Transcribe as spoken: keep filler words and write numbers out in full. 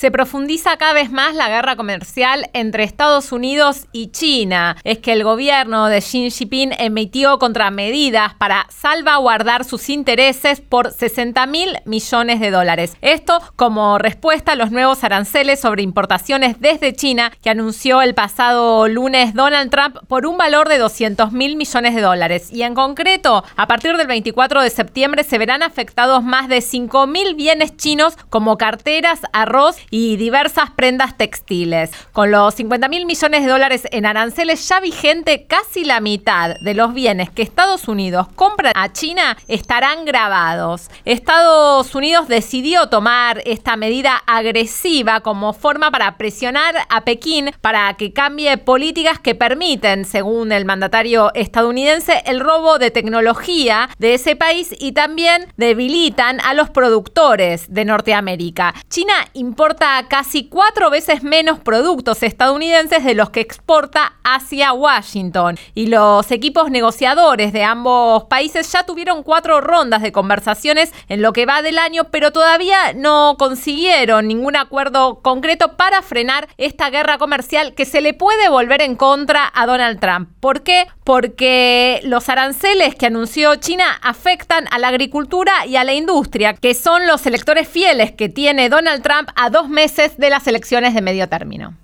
Se profundiza cada vez más la guerra comercial entre Estados Unidos y China. Es que el gobierno de Xi Jinping emitió contramedidas para salvaguardar sus intereses por sesenta mil millones de dólares. Esto como respuesta a los nuevos aranceles sobre importaciones desde China que anunció el pasado lunes Donald Trump por un valor de doscientos mil millones de dólares. Y en concreto, a partir del veinticuatro de septiembre se verán afectados más de cinco mil bienes chinos como carteras, arroz y diversas prendas textiles. Con los cincuenta mil millones de dólares en aranceles ya vigente, casi la mitad de los bienes que Estados Unidos compra a China estarán gravados. Estados Unidos decidió tomar esta medida agresiva como forma para presionar a Pekín para que cambie políticas que permiten, según el mandatario estadounidense, el robo de tecnología de ese país y también debilitan a los productores de Norteamérica. China importa casi cuatro veces menos productos estadounidenses de los que exporta hacia Washington. Y los equipos negociadores de ambos países ya tuvieron cuatro rondas de conversaciones en lo que va del año, pero todavía no consiguieron ningún acuerdo concreto para frenar esta guerra comercial que se le puede volver en contra a Donald Trump. ¿Por qué? Porque los aranceles que anunció China afectan a la agricultura y a la industria, que son los electores fieles que tiene Donald Trump a dos meses de las elecciones de medio término.